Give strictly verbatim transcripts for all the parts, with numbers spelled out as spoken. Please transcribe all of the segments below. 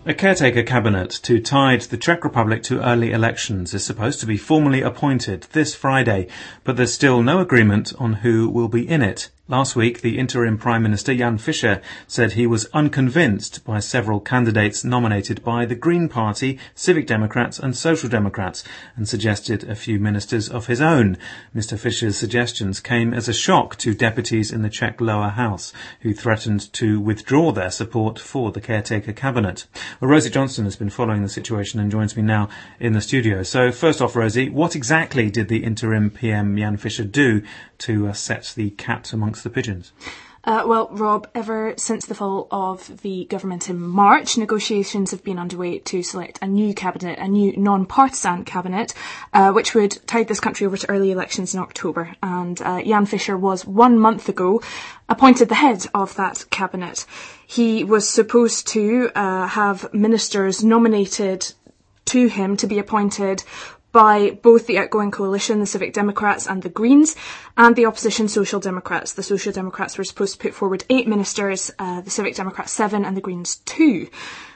A caretaker cabinet to tide the Czech Republic to early elections is supposed to be formally appointed this Friday, but there's still no agreement on who will be in it. Last week, the interim Prime Minister Jan Fischer said he was unconvinced by several candidates nominated by the Green Party, Civic Democrats and Social Democrats, and suggested a few ministers of his own. Mister Fischer's suggestions came as a shock to deputies in the Czech lower house, who threatened to withdraw their support for the caretaker cabinet. Well, Rosie Johnston has been following the situation and joins me now in the studio. So first off, Rosie, what exactly did the interim P M Jan Fischer do to uh, set the cat amongst the pigeons? Uh, well, Rob, ever since the fall of the government in March, negotiations have been underway to select a new cabinet, a new non-partisan cabinet, uh, which would tide this country over to early elections in October. And uh, Jan Fischer was one month ago appointed the head of that cabinet. He was supposed to uh, have ministers nominated to him to be appointed by both the outgoing coalition, the Civic Democrats and the Greens, and the opposition Social Democrats. The Social Democrats were supposed to put forward eight ministers, uh, the Civic Democrats seven and the Greens two.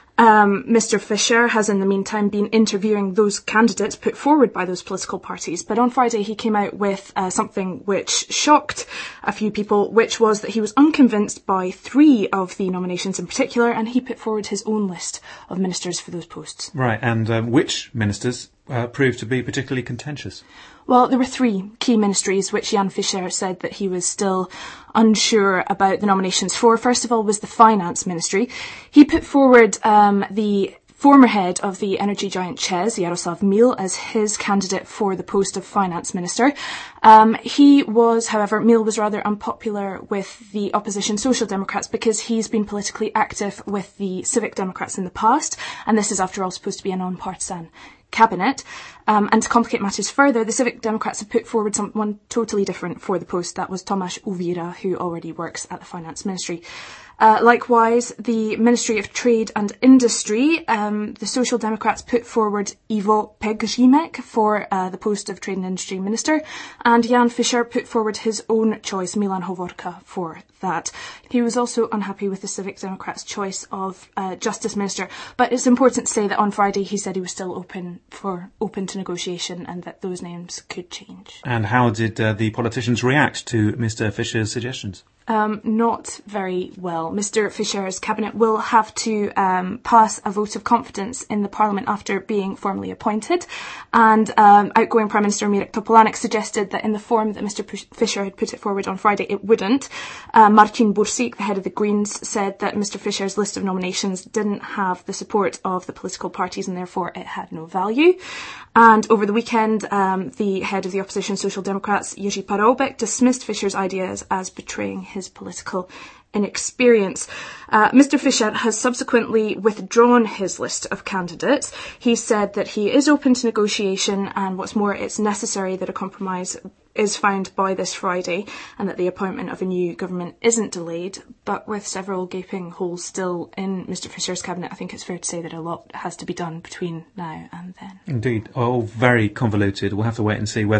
Um, Mister Fischer has in the meantime been interviewing those candidates put forward by those political parties, but on Friday he came out with uh, something which shocked a few people, which was that he was unconvinced by three of the nominations in particular, and he put forward his own list of ministers for those posts. Right, and um, which ministers uh, proved to be particularly contentious? Well, there were three key ministries which Jan Fischer said that he was still unsure about the nominations for. First of all was the Finance Ministry. He put forward um, the former head of the energy giant ČEZ, Jaroslav Míl, as his candidate for the post of Finance Minister. Um, he was, however, Míl was rather unpopular with the opposition Social Democrats because he's been politically active with the Civic Democrats in the past, and this is, after all, supposed to be a non-partisan cabinet. Um, and to complicate matters further, the Civic Democrats have put forward someone totally different for the post. That was Tomáš Uvira, who already works at the Finance Ministry. Uh, likewise, the Ministry of Trade and Industry, um, the Social Democrats put forward Ivo Pegrzymek for uh, the post of Trade and Industry Minister, and Jan Fischer put forward his own choice, Milan Hovorka, for that. He was also unhappy with the Civic Democrats' choice of uh, Justice Minister, but it's important to say that on Friday he said he was still open for open to negotiation and that those names could change. And how did uh, the politicians react to Mister Fischer's suggestions? Um, not very well. Mister Fischer's cabinet will have to um, pass a vote of confidence in the Parliament after being formally appointed, and um, outgoing Prime Minister Mirek Topolánek suggested that in the form that Mister Fischer had put it forward on Friday, it wouldn't. Uh, Marcin Bursík, the head of the Greens, said that Mister Fischer's list of nominations didn't have the support of the political parties and therefore it had no value. And over the weekend, um, the head of the opposition Social Democrats, Jiří Paroubek, dismissed Fischer's ideas as betraying his political inexperience. Uh, Mister Fischer has subsequently withdrawn his list of candidates. He said that he is open to negotiation, and what's more, it's necessary that a compromise is found by this Friday and that the appointment of a new government isn't delayed. But with several gaping holes still in Mister Fischer's cabinet, I think it's fair to say that a lot has to be done between now and then. Indeed. Oh, very convoluted. We'll have to wait and see whether